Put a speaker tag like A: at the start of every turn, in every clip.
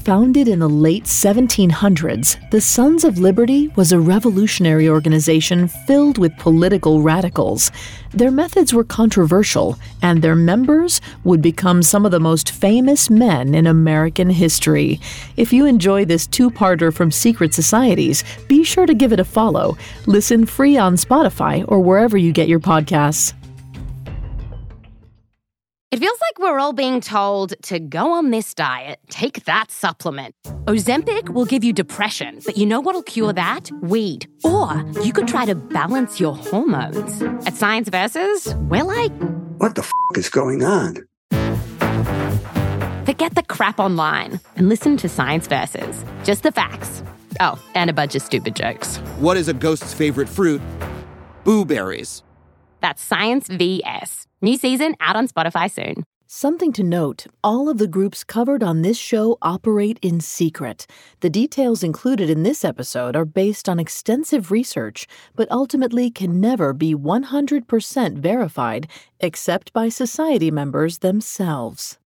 A: Founded in the late 1700s, the Sons of Liberty was a revolutionary organization filled with political radicals. Their methods were controversial, and their members would become some of the most famous men in American history. If you enjoy this two-parter from Secret Societies, be sure to give it a follow. Listen free on Spotify or wherever you get your podcasts.
B: It feels like we're all being told to go on this diet, take that supplement. Ozempic will give you depression, but you know what'll cure that? Weed. Or you could try to balance your hormones. At Science Versus, we're like,
C: what the f*** is going on?
B: Forget the crap online and listen to Science Versus. Just the facts. Oh, and a bunch of stupid jokes.
D: What is a ghost's favorite fruit? Blueberries.
B: That's Science VS. New season out on Spotify soon.
A: Something to note, all of the groups covered on this show operate in secret. The details included in this episode are based on extensive research, but ultimately can never be 100% verified, except by society members themselves.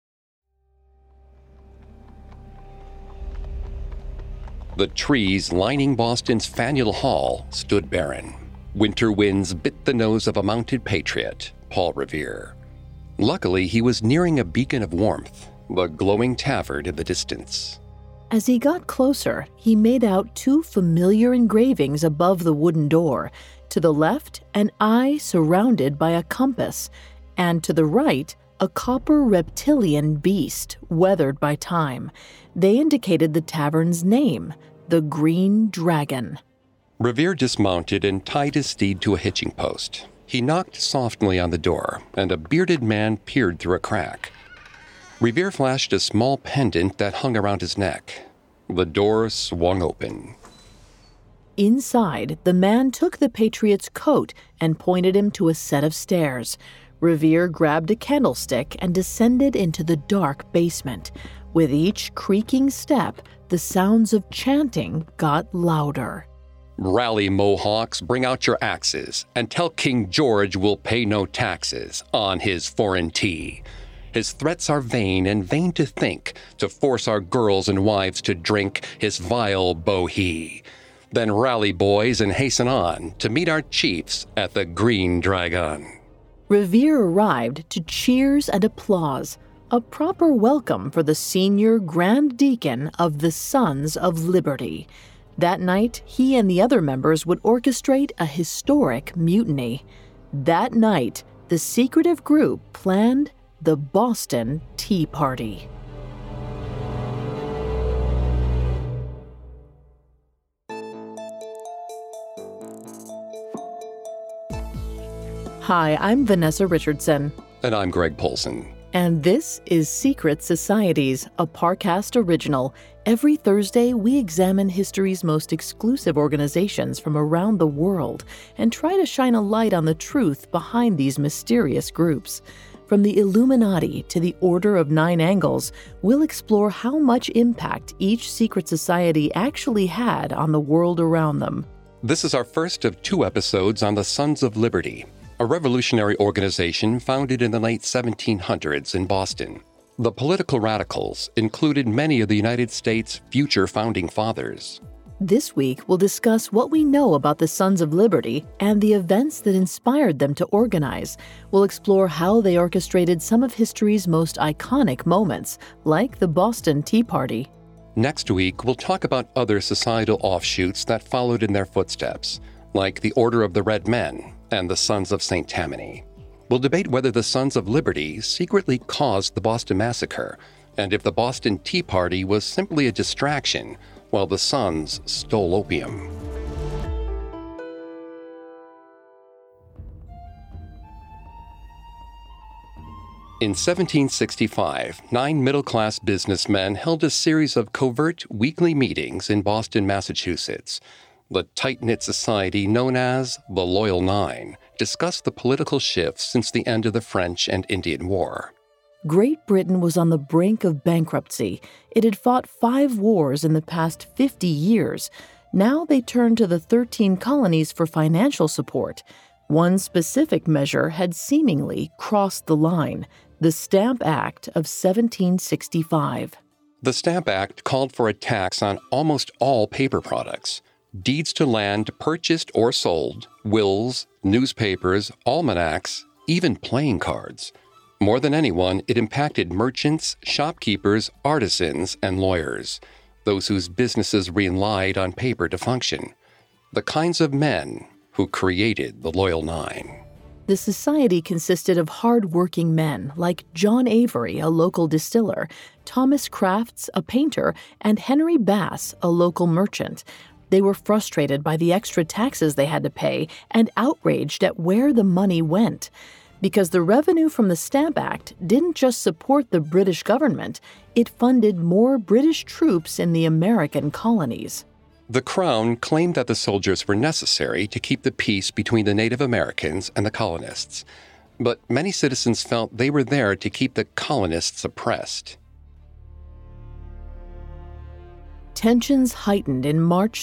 E: The trees lining Boston's Faneuil Hall stood barren. Winter winds bit the nose of a mounted patriot, Paul Revere. Luckily, he was nearing a beacon of warmth, the glowing tavern in the distance.
A: As he got closer, he made out two familiar engravings above the wooden door. To the left, an eye surrounded by a compass, and to the right, a copper reptilian beast weathered by time. They indicated the tavern's name, the Green Dragon.
E: Revere dismounted and tied his steed to a hitching post. He knocked softly on the door, and a bearded man peered through a crack. Revere flashed a small pendant that hung around his neck. The door swung open.
A: Inside, the man took the patriot's coat and pointed him to a set of stairs. Revere grabbed a candlestick and descended into the dark basement. With each creaking step, the sounds of chanting got louder.
E: Rally, Mohawks, bring out your axes, and tell King George we'll pay no taxes on his foreign tea. His threats are vain, and vain to think, to force our girls and wives to drink his vile bohea. Then rally, boys, and hasten on to meet our chiefs at the Green Dragon.
A: Revere arrived to cheers and applause, a proper welcome for the senior Grand Deacon of the Sons of Liberty. That night, he and the other members would orchestrate a historic mutiny. That night, the secretive group planned the Boston Tea Party. Hi, I'm Vanessa Richardson.
E: And I'm Greg Polson.
A: And this is Secret Societies, a Parcast original. Every Thursday, we examine history's most exclusive organizations from around the world and try to shine a light on the truth behind these mysterious groups. From the Illuminati to the Order of Nine Angles, we'll explore how much impact each secret society actually had on the world around them.
E: This is our first of 2 episodes on the Sons of Liberty, a revolutionary organization founded in the late 1700s in Boston. The political radicals included many of the United States' future founding fathers.
A: This week, we'll discuss what we know about the Sons of Liberty and the events that inspired them to organize. We'll explore how they orchestrated some of history's most iconic moments, like the Boston Tea Party.
E: Next week, we'll talk about other societal offshoots that followed in their footsteps, like the Order of the Red Men and the Sons of St. Tammany. We'll debate whether the Sons of Liberty secretly caused the Boston Massacre, and if the Boston Tea Party was simply a distraction while the Sons stole opium. In 1765, 9 middle-class businessmen held a series of covert weekly meetings in Boston, Massachusetts. The tight-knit society known as the Loyal Nine discussed the political shifts since the end of the French and Indian War.
A: Great Britain was on the brink of bankruptcy. It had fought 5 wars in the past 50 years. Now they turned to the 13 colonies for financial support. One specific measure had seemingly crossed the line, the Stamp Act of 1765.
E: The Stamp Act called for a tax on almost all paper products. Deeds to land purchased or sold, wills, newspapers, almanacs, even playing cards. More than anyone, it impacted merchants, shopkeepers, artisans, and lawyers, those whose businesses relied on paper to function. The kinds of men who created the Loyal Nine.
A: The society consisted of hard-working men like John Avery, a local distiller, Thomas Crafts, a painter, and Henry Bass, a local merchant. They were frustrated by the extra taxes they had to pay and outraged at where the money went. Because the revenue from the Stamp Act didn't just support the British government, it funded more British troops in the American colonies.
E: The Crown claimed that the soldiers were necessary to keep the peace between the Native Americans and the colonists, but many citizens felt they were there to keep the colonists oppressed.
A: Tensions heightened in March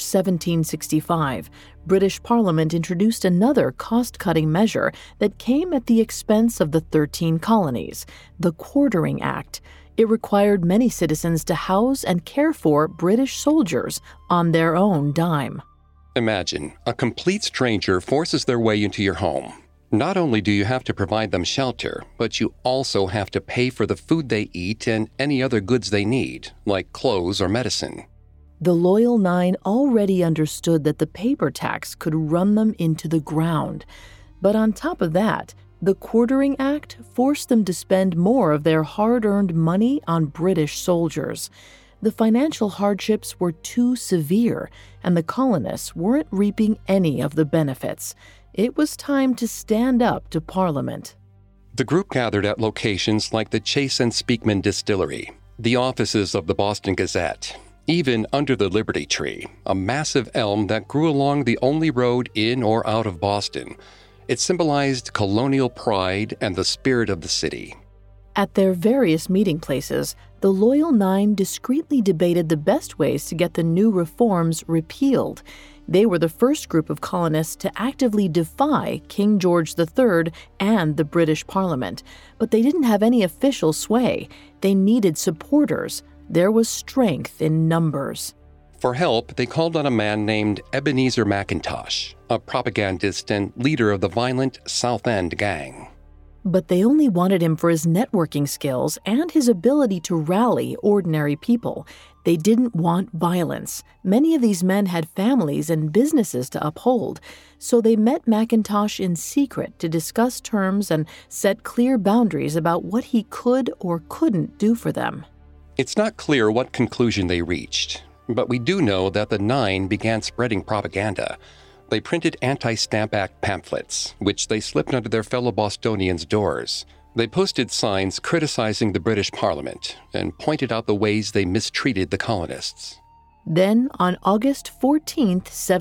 A: 1765. British Parliament introduced another cost-cutting measure that came at the expense of the 13 colonies, the Quartering Act. It required many citizens to house and care for British soldiers on their own dime.
E: Imagine, a complete stranger forces their way into your home. Not only do you have to provide them shelter, but you also have to pay for the food they eat and any other goods they need, like clothes or medicine.
A: The Loyal Nine already understood that the paper tax could run them into the ground. But on top of that, the Quartering Act forced them to spend more of their hard-earned money on British soldiers. The financial hardships were too severe, and the colonists weren't reaping any of the benefits. It was time to stand up to Parliament.
E: The group gathered at locations like the Chase and Speakman Distillery, the offices of the Boston Gazette, even under the Liberty Tree, a massive elm that grew along the only road in or out of Boston. It symbolized colonial pride and the spirit of the city.
A: At their various meeting places, the Loyal Nine discreetly debated the best ways to get the new reforms repealed. They were the first group of colonists to actively defy King George III and the British Parliament, but they didn't have any official sway. They needed supporters. There was strength in numbers.
E: For help, they called on a man named Ebenezer McIntosh, a propagandist and leader of the violent South End gang.
A: But they only wanted him for his networking skills and his ability to rally ordinary people. They didn't want violence. Many of these men had families and businesses to uphold, so they met McIntosh in secret to discuss terms and set clear boundaries about what he could or couldn't do for them.
E: It's not clear what conclusion they reached, but we do know that the Nine began spreading propaganda. They printed anti-Stamp Act pamphlets, which they slipped under their fellow Bostonians' doors. They posted signs criticizing the British Parliament and pointed out the ways they mistreated the colonists.
A: Then, on August 14,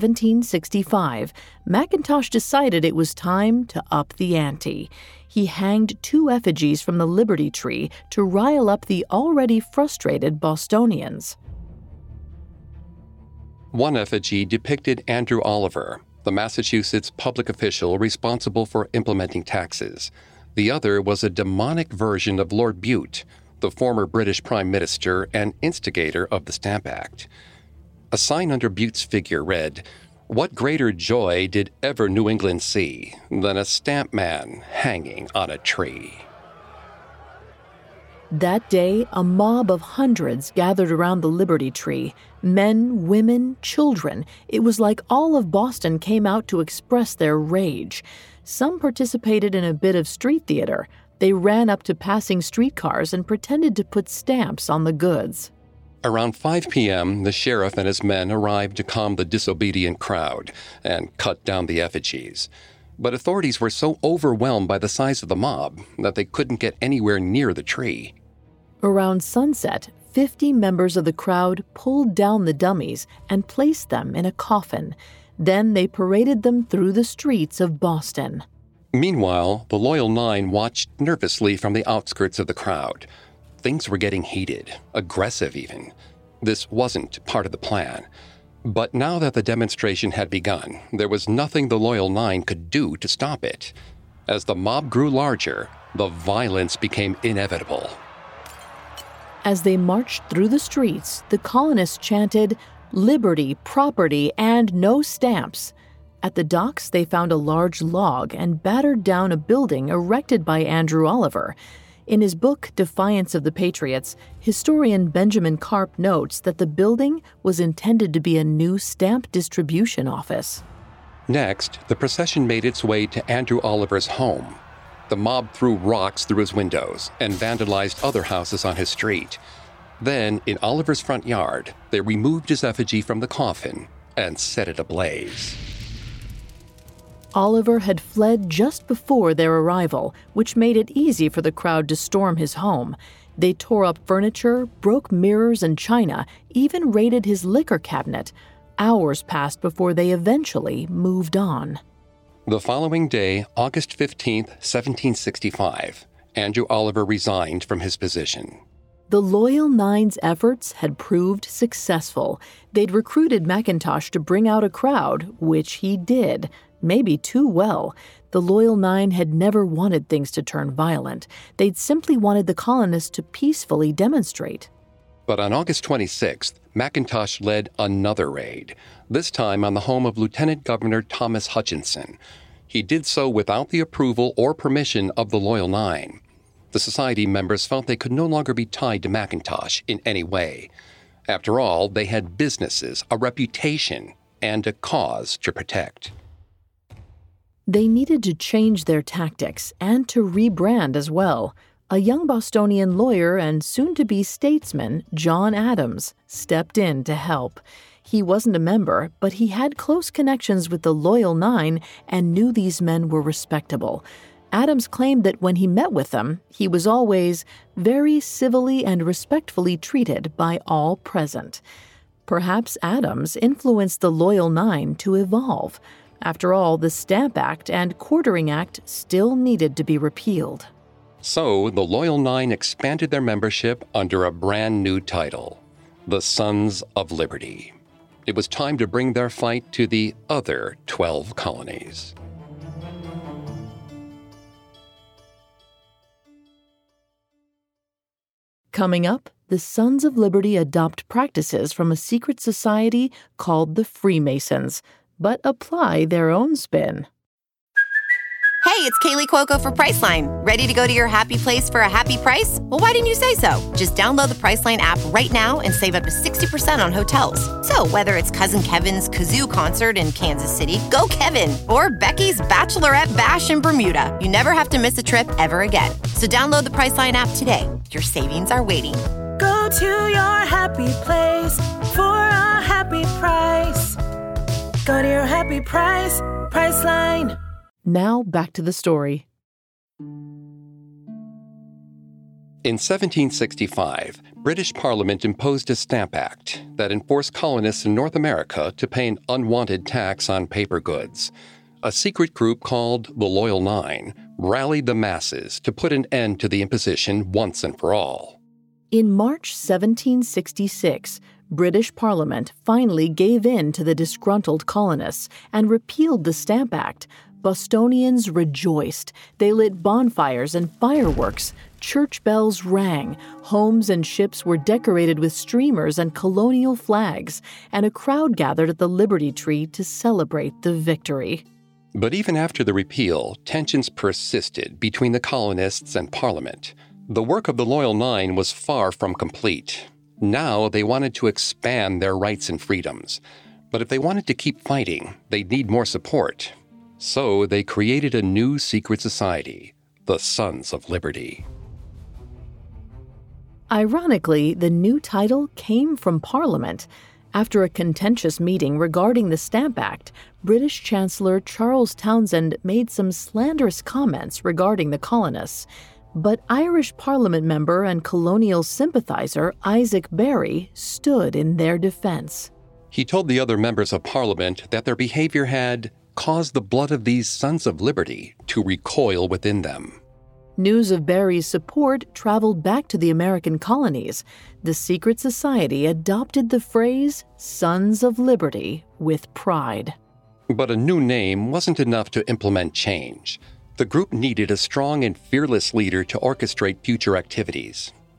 A: 1765, McIntosh decided it was time to up the ante. He hanged 2 effigies from the Liberty Tree to rile up the already frustrated Bostonians.
E: One effigy depicted Andrew Oliver, the Massachusetts public official responsible for implementing taxes. The other was a demonic version of Lord Bute, the former British Prime Minister and instigator of the Stamp Act. A sign under Bute's figure read, "What greater joy did ever New England see than a stamp man hanging on a tree?"
A: That day, a mob of hundreds gathered around the Liberty Tree. Men, women, children. It was like all of Boston came out to express their rage. Some participated in a bit of street theater. They ran up to passing streetcars and pretended to put stamps on the goods.
E: Around 5 p.m., the sheriff and his men arrived to calm the disobedient crowd and cut down the effigies. But authorities were so overwhelmed by the size of the mob that they couldn't get anywhere near the tree.
A: Around sunset, 50 members of the crowd pulled down the dummies and placed them in a coffin. Then they paraded them through the streets of Boston.
E: Meanwhile, the Loyal Nine watched nervously from the outskirts of the crowd. Things were getting heated, aggressive even. This wasn't part of the plan. But now that the demonstration had begun, there was nothing the Loyal Nine could do to stop it. As the mob grew larger, the violence became inevitable.
A: As they marched through the streets, the colonists chanted, "Liberty, property, and no stamps." At the docks, they found a large log and battered down a building erected by Andrew Oliver. In his book, Defiance of the Patriots, historian Benjamin Karp notes that the building was intended to be a new stamp distribution office.
E: Next, the procession made its way to Andrew Oliver's home. The mob threw rocks through his windows and vandalized other houses on his street. Then, in Oliver's front yard, they removed his effigy from the coffin and set it ablaze.
A: Oliver had fled just before their arrival, which made it easy for the crowd to storm his home. They tore up furniture, broke mirrors and china, even raided his liquor cabinet. Hours passed before they eventually moved on.
E: The following day, August 15, 1765, Andrew Oliver resigned from his position.
A: The Loyal Nine's efforts had proved successful. They'd recruited McIntosh to bring out a crowd, which he did. Maybe too well. The Loyal Nine had never wanted things to turn violent. They'd simply wanted the colonists to peacefully demonstrate.
E: But on August 26th, McIntosh led another raid, this time on the home of Lieutenant Governor Thomas Hutchinson. He did so without the approval or permission of the Loyal Nine. The society members felt they could no longer be tied to McIntosh in any way. After all, they had businesses, a reputation, and a cause to protect.
A: They needed to change their tactics and to rebrand as well. A young Bostonian lawyer and soon-to-be statesman, John Adams, stepped in to help. He wasn't a member, but he had close connections with the Loyal Nine and knew these men were respectable. Adams claimed that when he met with them, he was always very civilly and respectfully treated by all present. Perhaps Adams influenced the Loyal Nine to evolve. After all, the Stamp Act and Quartering Act still needed to be repealed.
E: So, the Loyal Nine expanded their membership under a brand new title, the Sons of Liberty. It was time to bring their fight to the other 12 colonies.
A: Coming up, the Sons of Liberty adopt practices from a secret society called the Freemasons, but apply their own spin.
F: Hey, it's Kaylee Cuoco for Priceline. Ready to go to your happy place for a happy price? Well, why didn't you say so? Just download the Priceline app right now and save up to 60% on hotels. So whether it's Cousin Kevin's Kazoo Concert in Kansas City, go Kevin, or Becky's Bachelorette Bash in Bermuda, you never have to miss a trip ever again. So download the Priceline app today. Your savings are waiting.
G: Go to your happy place for a happy price. Go to your happy price, Priceline.
A: Now back to the story.
E: In 1765, British Parliament imposed a Stamp Act that enforced colonists in North America to pay an unwanted tax on paper goods. A secret group called the Loyal Nine rallied the masses to put an end to the imposition once and for all.
A: In March 1766, British Parliament finally gave in to the disgruntled colonists and repealed the Stamp Act. Bostonians rejoiced. They lit bonfires and fireworks. Church bells rang. Homes and ships were decorated with streamers and colonial flags, and a crowd gathered at the Liberty Tree to celebrate the victory.
E: But even after the repeal, tensions persisted between the colonists and Parliament. The work of the Loyal Nine was far from complete. Now they wanted to expand their rights and freedoms. But if they wanted to keep fighting, they'd need more support. So they created a new secret society, the Sons of Liberty.
A: Ironically, the new title came from Parliament. After a contentious meeting regarding the Stamp Act, British Chancellor Charles Townshend made some slanderous comments regarding the colonists. But Irish Parliament member and colonial sympathizer Isaac Barry stood in their defense.
E: He told the other members of Parliament that their behavior had caused the blood of these Sons of Liberty to recoil within them.
A: News of Barry's support traveled back to the American colonies. The secret society adopted the phrase Sons of Liberty with pride.
E: But a new name wasn't enough to implement change. The group needed a strong and fearless leader to orchestrate future activities.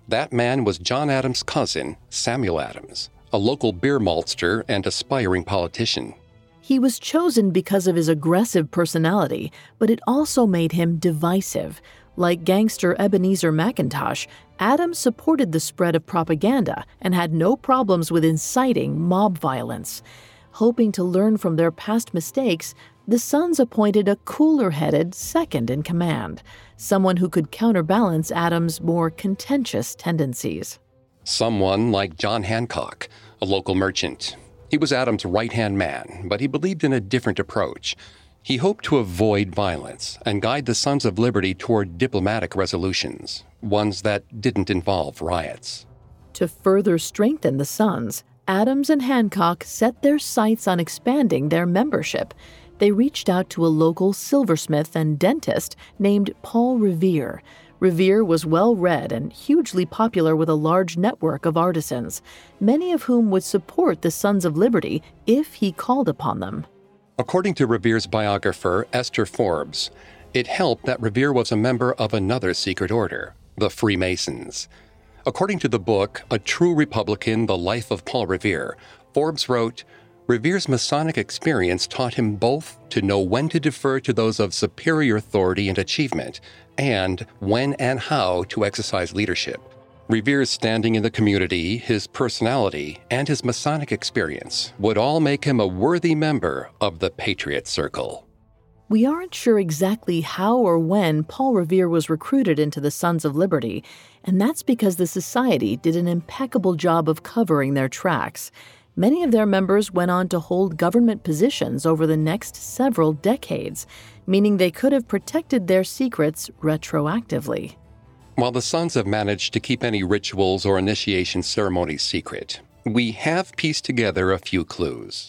E: That man was John Adams' cousin, Samuel Adams, a local beer maltster and aspiring politician.
A: He was chosen because of his aggressive personality, but it also made him divisive. Like gangster Ebenezer McIntosh, Adams supported the spread of propaganda and had no problems with inciting mob violence. Hoping to learn from their past mistakes, the Sons appointed a cooler-headed second in command, someone who could counterbalance Adams' more contentious tendencies.
E: Someone like John Hancock, a local merchant. He was Adams' right-hand man, but he believed in a different approach. He hoped to avoid violence and guide the Sons of Liberty toward diplomatic resolutions, ones that didn't involve riots.
A: To further strengthen the Sons, Adams and Hancock set their sights on expanding their membership. They reached out to a local silversmith and dentist named Paul Revere. Revere was well-read and hugely popular with a large network of artisans, many of whom would support the Sons of Liberty if he called upon them.
E: According to Revere's biographer, Esther Forbes, it helped that Revere was a member of another secret order, the Freemasons. According to the book, A True Republican, The Life of Paul Revere, Forbes wrote, Revere's Masonic experience taught him both to know when to defer to those of superior authority and achievement, and when and how to exercise leadership. Revere's standing in the community, his personality, and his Masonic experience would all make him a worthy member of the Patriot Circle.
A: We aren't sure exactly how or when Paul Revere was recruited into the Sons of Liberty, and that's because the society did an impeccable job of covering their tracks. Many of their members went on to hold government positions over the next several decades, meaning they could have protected their secrets retroactively.
E: While the Sons have managed to keep any rituals or initiation ceremonies secret, we have pieced together a few clues.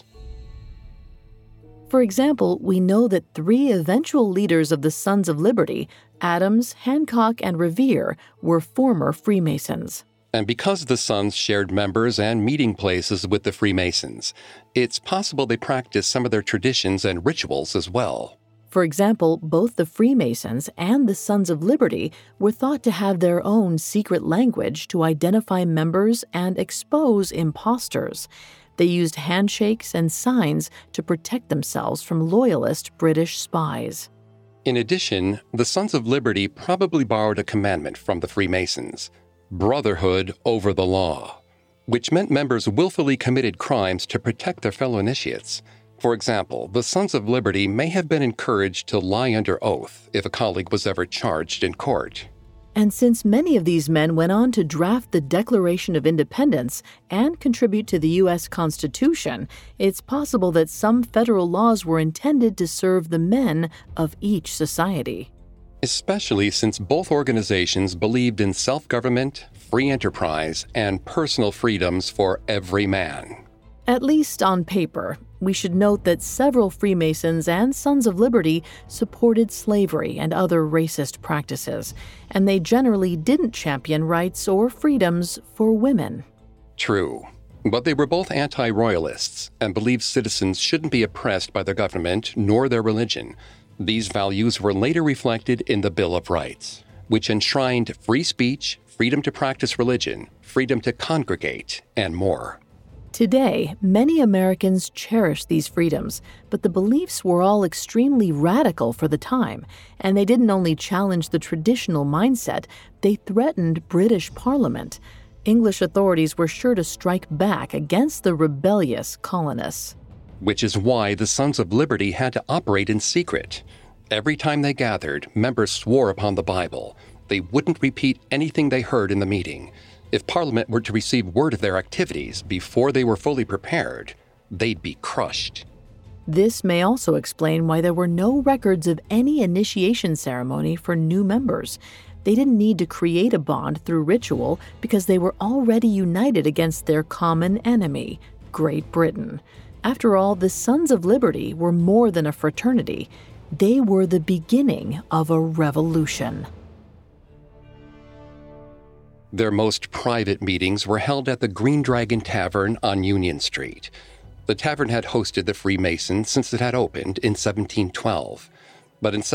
A: For example, we know that 3 eventual leaders of the Sons of Liberty, Adams, Hancock, and Revere, were former Freemasons.
E: And because the Sons shared members and meeting places with the Freemasons, it's possible they practiced some of their traditions and rituals as well.
A: For example, both the Freemasons and the Sons of Liberty were thought to have their own secret language to identify members and expose imposters. They used handshakes and signs to protect themselves from loyalist British spies.
E: In addition, the Sons of Liberty probably borrowed a commandment from the Freemasons, brotherhood over the law, which meant members willfully committed crimes to protect their fellow initiates. For example, the Sons of Liberty may have been encouraged to lie under oath if a colleague was ever charged in court.
A: And since many of these men went on to draft the Declaration of Independence and contribute to the U.S. Constitution, it's possible that some federal laws were intended to serve the men of each society.
E: Especially since both organizations believed in self-government, free enterprise, and personal freedoms for every man.
A: At least on paper. We should note that several Freemasons and Sons of Liberty supported slavery and other racist practices, and they generally didn't champion rights or freedoms for women.
E: True, but they were both anti-royalists and believed citizens shouldn't be oppressed by their government nor their religion. These values were later reflected in the Bill of Rights, which enshrined free speech, freedom to practice religion, freedom to congregate, and more.
A: Today, many Americans cherish these freedoms, but the beliefs were all extremely radical for the time, and they didn't only challenge the traditional mindset, they threatened British Parliament. English authorities were sure to strike back against the rebellious colonists.
E: Which is why the Sons of Liberty had to operate in secret. Every time they gathered, members swore upon the Bible. They wouldn't repeat anything they heard in the meeting. If Parliament were to receive word of their activities before they were fully prepared, they'd be crushed.
A: This may also explain why there were no records of any initiation ceremony for new members. They didn't need to create a bond through ritual because they were already united against their common enemy, Great Britain. After all, the Sons of Liberty were more than a fraternity. They were the beginning of a revolution.
E: Their most private meetings were held at the Green Dragon Tavern on Union Street. The tavern had hosted the Freemasons since it had opened in 1712. But in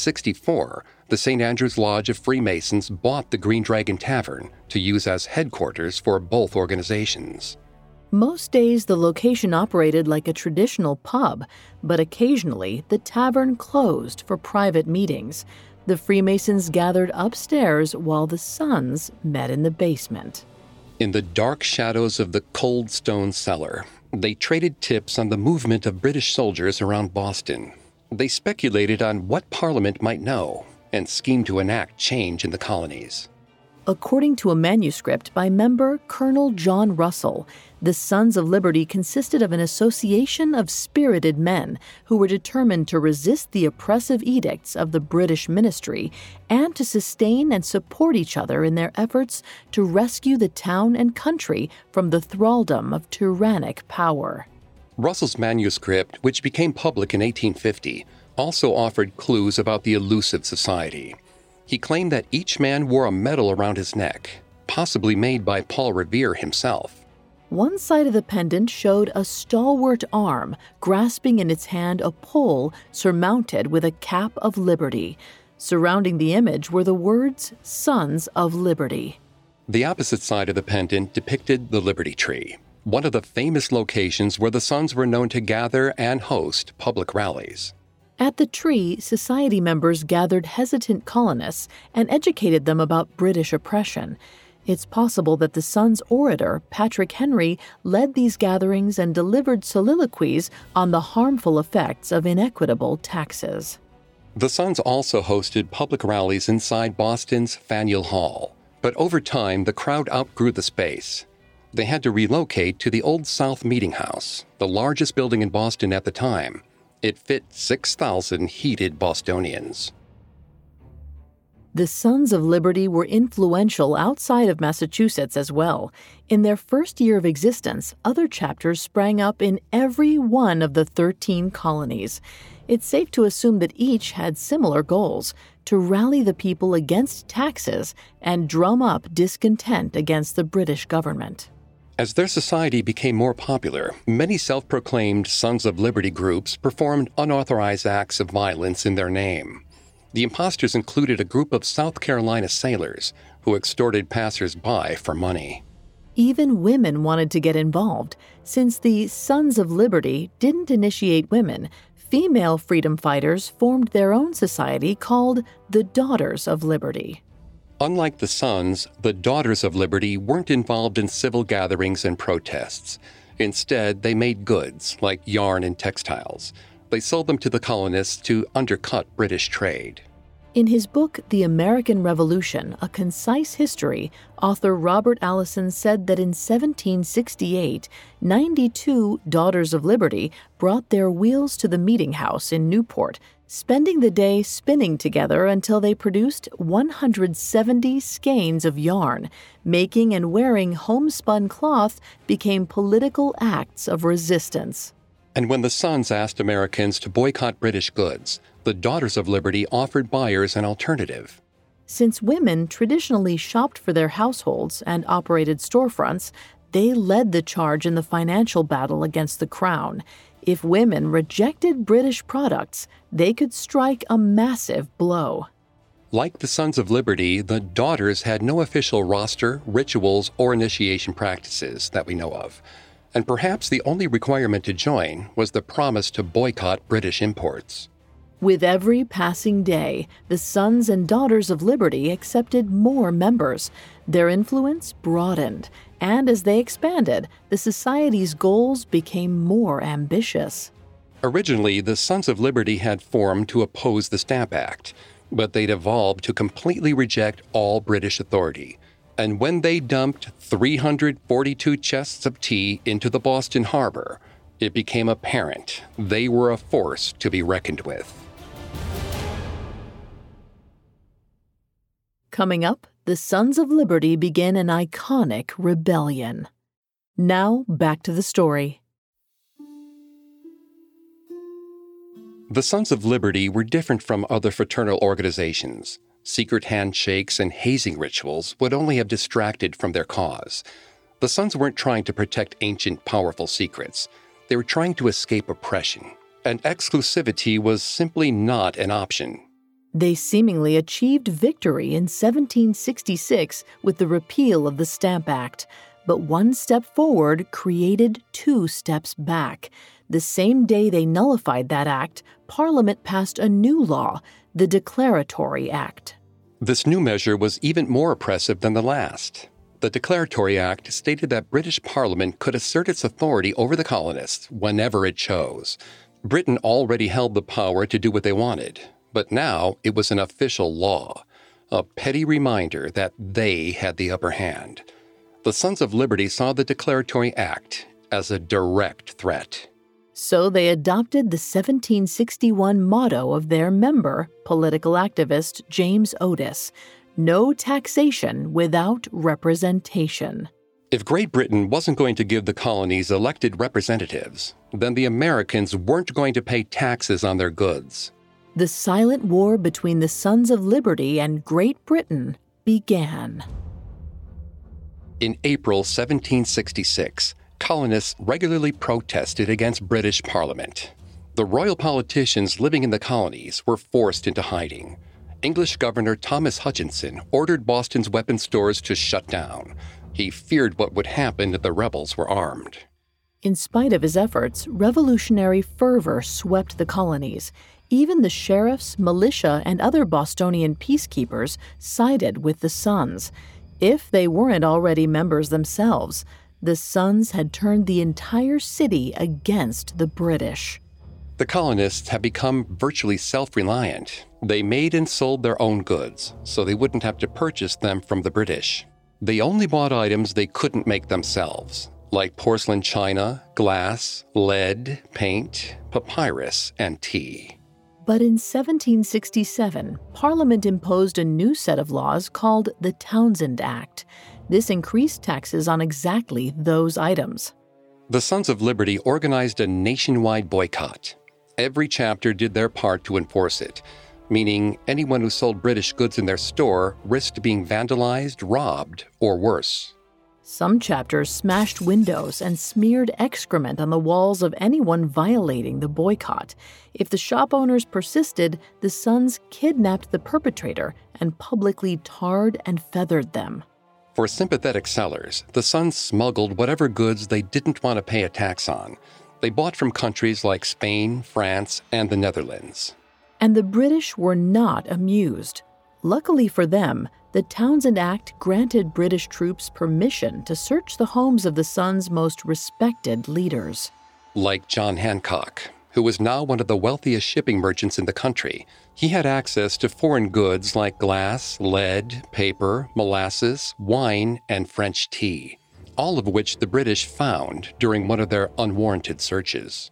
E: 1764, the St. Andrew's Lodge of Freemasons bought the Green Dragon Tavern to use as headquarters for both organizations.
A: Most days, the location operated like a traditional pub, but occasionally the tavern closed for private meetings. The Freemasons gathered upstairs while the Sons met in the basement.
E: In the dark shadows of the cold stone cellar, they traded tips on the movement of British soldiers around Boston. They speculated on what Parliament might know and schemed to enact change in the colonies.
A: According to a manuscript by member Colonel John Russell, the Sons of Liberty consisted of an association of spirited men who were determined to resist the oppressive edicts of the British ministry and to sustain and support each other in their efforts to rescue the town and country from the thraldom of tyrannic power.
E: Russell's manuscript, which became public in 1850, also offered clues about the elusive society. He claimed that each man wore a medal around his neck, possibly made by Paul Revere himself.
A: One side of the pendant showed a stalwart arm grasping in its hand a pole surmounted with a cap of liberty. Surrounding the image were the words, Sons of Liberty.
E: The opposite side of the pendant depicted the Liberty Tree, one of the famous locations where the Sons were known to gather and host public rallies.
A: At the tree, society members gathered hesitant colonists and educated them about British oppression. It's possible that the Sons' orator, Patrick Henry, led these gatherings and delivered soliloquies on the harmful effects of inequitable taxes.
E: The Sons also hosted public rallies inside Boston's Faneuil Hall, but over time the crowd outgrew the space. They had to relocate to the Old South Meeting House, the largest building in Boston at the time. It fit 6,000 heated Bostonians.
A: The Sons of Liberty were influential outside of Massachusetts as well. In their first year of existence, other chapters sprang up in every one of the 13 colonies. It's safe to assume that each had similar goals: to rally the people against taxes and drum up discontent against the British government.
E: As their society became more popular, many self-proclaimed Sons of Liberty groups performed unauthorized acts of violence in their name. The imposters included a group of South Carolina sailors who extorted passers-by for money.
A: Even women wanted to get involved. Since the Sons of Liberty didn't initiate women, female freedom fighters formed their own society called the Daughters of Liberty.
E: Unlike the Sons, the Daughters of Liberty weren't involved in civil gatherings and protests. Instead, they made goods, like yarn and textiles. They sold them to the colonists to undercut British trade.
A: In his book, The American Revolution, A Concise History, author Robert Allison said that in 1768, 92 Daughters of Liberty brought their wheels to the meeting house in Newport, spending the day spinning together until they produced 170 skeins of yarn. Making and wearing homespun cloth became political acts of resistance.
E: And when the Sons asked Americans to boycott British goods, the Daughters of Liberty offered buyers an alternative.
A: Since women traditionally shopped for their households and operated storefronts, they led the charge in the financial battle against the Crown. If women rejected British products, they could strike a massive blow.
E: Like the Sons of Liberty, the Daughters had no official roster, rituals, or initiation practices that we know of. And perhaps the only requirement to join was the promise to boycott British imports.
A: With every passing day, the Sons and Daughters of Liberty accepted more members. Their influence broadened, and as they expanded, the society's goals became more ambitious.
E: Originally, the Sons of Liberty had formed to oppose the Stamp Act, but they'd evolved to completely reject all British authority. And when they dumped 342 chests of tea into the Boston Harbor, it became apparent they were a force to be reckoned with.
A: Coming up, the Sons of Liberty begin an iconic rebellion. Now, back to the story.
E: The Sons of Liberty were different from other fraternal organizations. Secret handshakes and hazing rituals would only have distracted from their cause. The Sons weren't trying to protect ancient, powerful secrets. They were trying to escape oppression. and exclusivity was simply not an option.
A: They seemingly achieved victory in 1766 with the repeal of the Stamp Act, but one step forward created 2 steps back. The same day they nullified that act, Parliament passed a new law, the Declaratory Act.
E: This new measure was even more oppressive than the last. The Declaratory Act stated that British Parliament could assert its authority over the colonists whenever it chose. Britain already held the power to do what they wanted, but now it was an official law, a petty reminder that they had the upper hand. The Sons of Liberty saw the Declaratory Act as a direct threat.
A: So they adopted the 1761 motto of their member, political activist James Otis, "No taxation without representation."
E: If Great Britain wasn't going to give the colonies elected representatives, then the Americans weren't going to pay taxes on their goods.
A: The silent war between the Sons of Liberty and Great Britain began.
E: In April 1766, colonists regularly protested against British Parliament. The royal politicians living in the colonies were forced into hiding. English Governor Thomas Hutchinson ordered Boston's weapons stores to shut down. He feared what would happen if the rebels were armed.
A: In spite of his efforts, revolutionary fervor swept the colonies. Even the sheriffs, militia, and other Bostonian peacekeepers sided with the Sons. If they weren't already members themselves, the Sons had turned the entire city against the British.
E: The colonists had become virtually self-reliant. They made and sold their own goods, so they wouldn't have to purchase them from the British. They only bought items they couldn't make themselves, like porcelain china, glass, lead, paint, papyrus, and tea.
A: But in 1767, Parliament imposed a new set of laws called the Townshend Act. This increased taxes on exactly those items.
E: The Sons of Liberty organized a nationwide boycott. Every chapter did their part to enforce it, meaning anyone who sold British goods in their store risked being vandalized, robbed, or worse.
A: Some chapters smashed windows and smeared excrement on the walls of anyone violating the boycott. If the shop owners persisted, the Sons kidnapped the perpetrator and publicly tarred and feathered them.
E: For sympathetic sellers, the Sons smuggled whatever goods they didn't want to pay a tax on. They bought from countries like Spain, France, and the Netherlands.
A: And the British were not amused. Luckily for them, the Townshend Act granted British troops permission to search the homes of the Sons' most respected leaders.
E: Like John Hancock, who was now one of the wealthiest shipping merchants in the country. He had access to foreign goods like glass, lead, paper, molasses, wine, and French tea, all of which the British found during one of their unwarranted searches.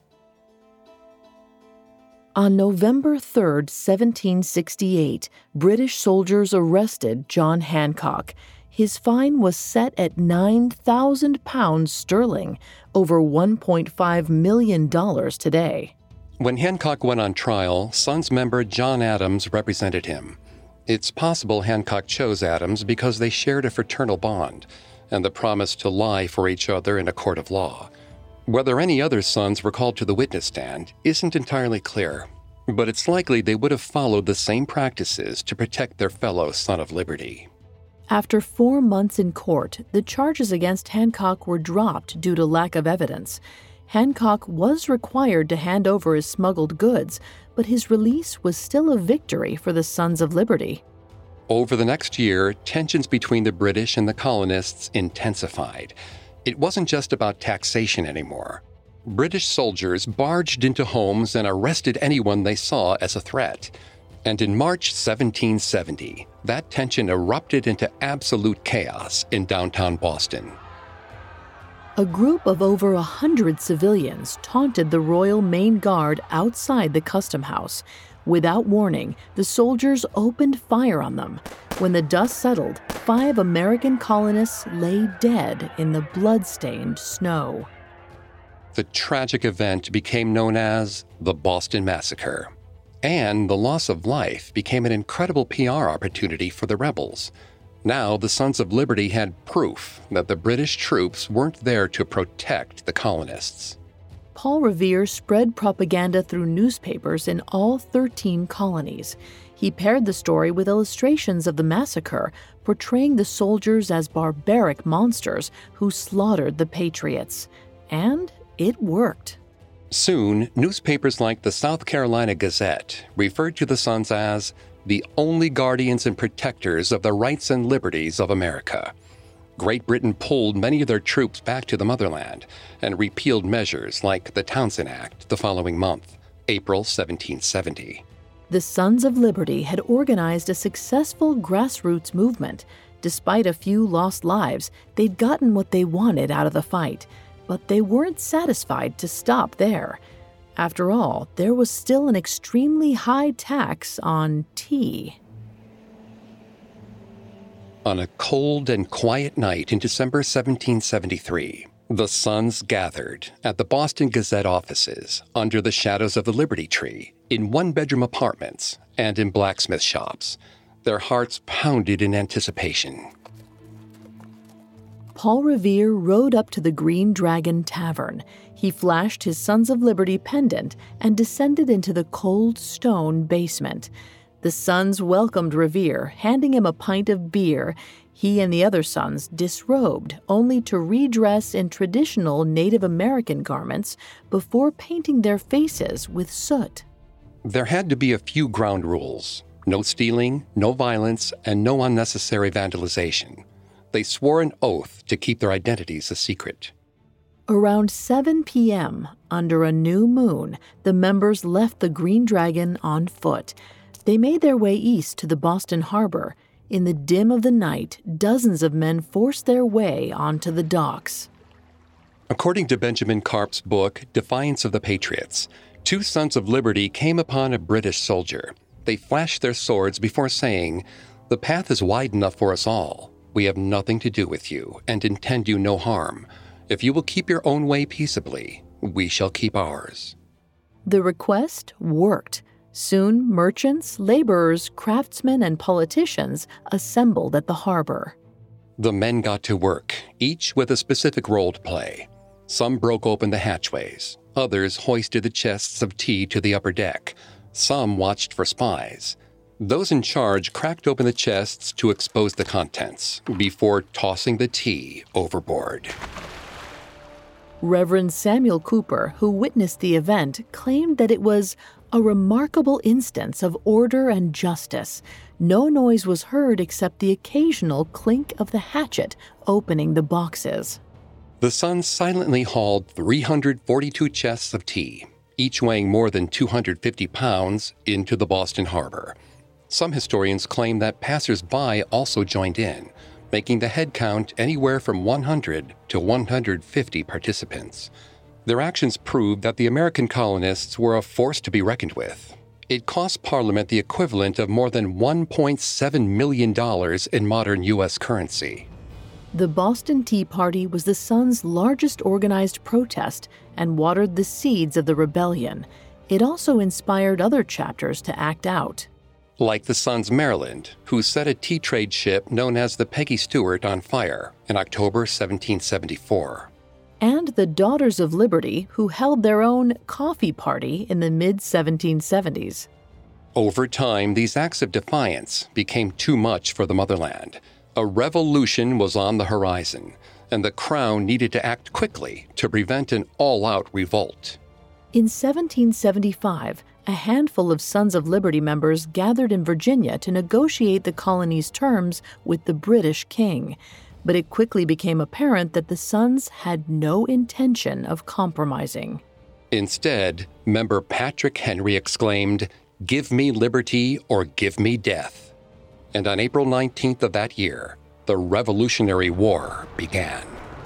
A: On November 3, 1768, British soldiers arrested John Hancock. His fine was set at £9,000 sterling, over $1.5 million today.
E: When Hancock went on trial, Sons member John Adams represented him. It's possible Hancock chose Adams because they shared a fraternal bond and the promise to lie for each other in a court of law. Whether any other Sons were called to the witness stand isn't entirely clear, but it's likely they would have followed the same practices to protect their fellow Son of Liberty.
A: After 4 months in court, the charges against Hancock were dropped due to lack of evidence. Hancock was required to hand over his smuggled goods, but his release was still a victory for the Sons of Liberty.
E: Over the next year, tensions between the British and the colonists intensified. It wasn't just about taxation anymore. British soldiers barged into homes and arrested anyone they saw as a threat. And in March 1770, that tension erupted into absolute chaos in downtown Boston.
A: A group of over 100 civilians taunted the Royal Main Guard outside the Custom House. Without warning, the soldiers opened fire on them. When the dust settled, 5 American colonists lay dead in the blood-stained snow.
E: The tragic event became known as the Boston Massacre. And the loss of life became an incredible PR opportunity for the rebels. Now the Sons of Liberty had proof that the British troops weren't there to protect the colonists.
A: Paul Revere spread propaganda through newspapers in all 13 colonies. He paired the story with illustrations of the massacre, portraying the soldiers as barbaric monsters who slaughtered the patriots. And it worked.
E: Soon, newspapers like the South Carolina Gazette referred to the Sons as the only guardians and protectors of the rights and liberties of America. Great Britain pulled many of their troops back to the motherland and repealed measures like the Townshend Act the following month, April 1770.
A: The Sons of Liberty had organized a successful grassroots movement. Despite a few lost lives, they'd gotten what they wanted out of the fight, but they weren't satisfied to stop there. After all, there was still an extremely high tax on tea.
E: On a cold and quiet night in December 1773, the Sons gathered at the Boston Gazette offices under the shadows of the Liberty Tree, in one-bedroom apartments and in blacksmith shops. Their hearts pounded in anticipation.
A: Paul Revere rode up to the Green Dragon Tavern. He flashed his Sons of Liberty pendant and descended into the cold stone basement. The Sons welcomed Revere, handing him a pint of beer. He and the other Sons disrobed, only to redress in traditional Native American garments before painting their faces with soot.
E: There had to be a few ground rules: no stealing, no violence, and no unnecessary vandalization. They swore an oath to keep their identities a secret.
A: Around 7 p.m., under a new moon, the members left the Green Dragon on foot. They made their way east to the Boston Harbor. In the dim of the night, dozens of men forced their way onto the docks.
E: According to Benjamin Carp's book, Defiance of the Patriots, two Sons of Liberty came upon a British soldier. They flashed their swords before saying, "The path is wide enough for us all. We have nothing to do with you and intend you no harm. If you will keep your own way peaceably, we shall keep ours."
A: The request worked. Soon, merchants, laborers, craftsmen, and politicians assembled at the harbor.
E: The men got to work, each with a specific role to play. Some broke open the hatchways. Others hoisted the chests of tea to the upper deck. Some watched for spies. Those in charge cracked open the chests to expose the contents before tossing the tea overboard.
A: Reverend Samuel Cooper, who witnessed the event, claimed that it was a remarkable instance of order and justice. No noise was heard except the occasional clink of the hatchet opening the boxes.
E: The Sons silently hauled 342 chests of tea, each weighing more than 250 pounds, into the Boston Harbor. Some historians claim that passers-by also joined in, making the head count anywhere from 100 to 150 participants. Their actions proved that the American colonists were a force to be reckoned with. It cost Parliament the equivalent of more than $1.7 million in modern U.S. currency.
A: The Boston Tea Party was the Sons' largest organized protest and watered the seeds of the rebellion. It also inspired other chapters to act out.
E: Like the Sons Maryland, who set a tea trade ship known as the Peggy Stewart on fire in October 1774.
A: And the Daughters of Liberty, who held their own coffee party in the mid-1770s.
E: Over time, these acts of defiance became too much for the motherland. A revolution was on the horizon, and the Crown needed to act quickly to prevent an all-out revolt.
A: In 1775, a handful of Sons of Liberty members gathered in Virginia to negotiate the colony's terms with the British king. But it quickly became apparent that the Sons had no intention of compromising.
E: Instead, member Patrick Henry exclaimed, "Give me liberty or give me death." And on April 19th of that year, the Revolutionary War began.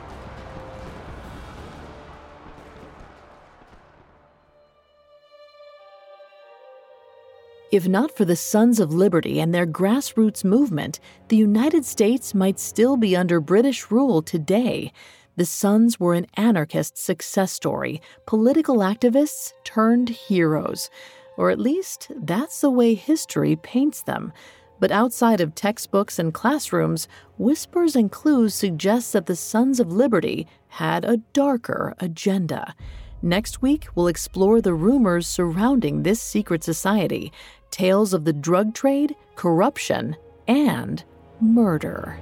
A: If not for the Sons of Liberty and their grassroots movement, the United States might still be under British rule today. The Sons were an anarchist success story, political activists turned heroes. Or at least, that's the way history paints them. But outside of textbooks and classrooms, whispers and clues suggest that the Sons of Liberty had a darker agenda. Next week, we'll explore the rumors surrounding this secret society, tales of the drug trade, corruption, and murder.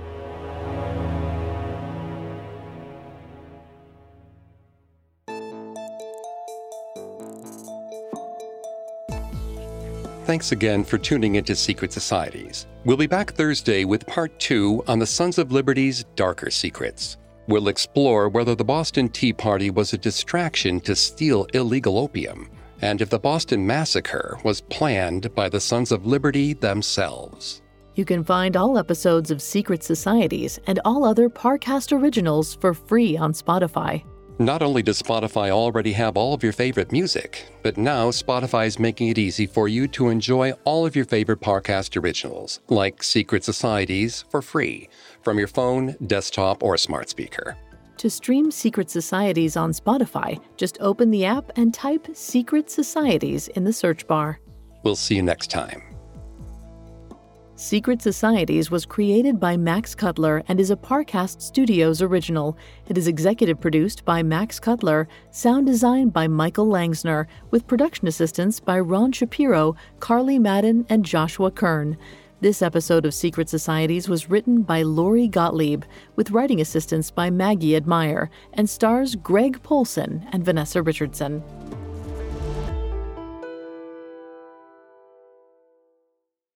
E: Thanks again for tuning into Secret Societies. We'll be back Thursday with Part 2 on the Sons of Liberty's darker secrets. We'll explore whether the Boston Tea Party was a distraction to steal illegal opium, and if the Boston Massacre was planned by the Sons of Liberty themselves.
A: You can find all episodes of Secret Societies and all other Parcast originals for free on Spotify.
E: Not only does Spotify already have all of your favorite music, but now Spotify is making it easy for you to enjoy all of your favorite Parcast originals, like Secret Societies, for free, from your phone, desktop, or smart speaker.
A: To stream Secret Societies on Spotify, just open the app and type Secret Societies in the search bar.
E: We'll see you next time.
A: Secret Societies was created by Max Cutler and is a Parcast Studios original. It is executive produced by Max Cutler, sound designed by Michael Langsner, with production assistance by Ron Shapiro, Carly Madden, and Joshua Kern. This episode of Secret Societies was written by Lori Gottlieb, with writing assistance by Maggie Admire, and stars Greg Polson and Vanessa Richardson.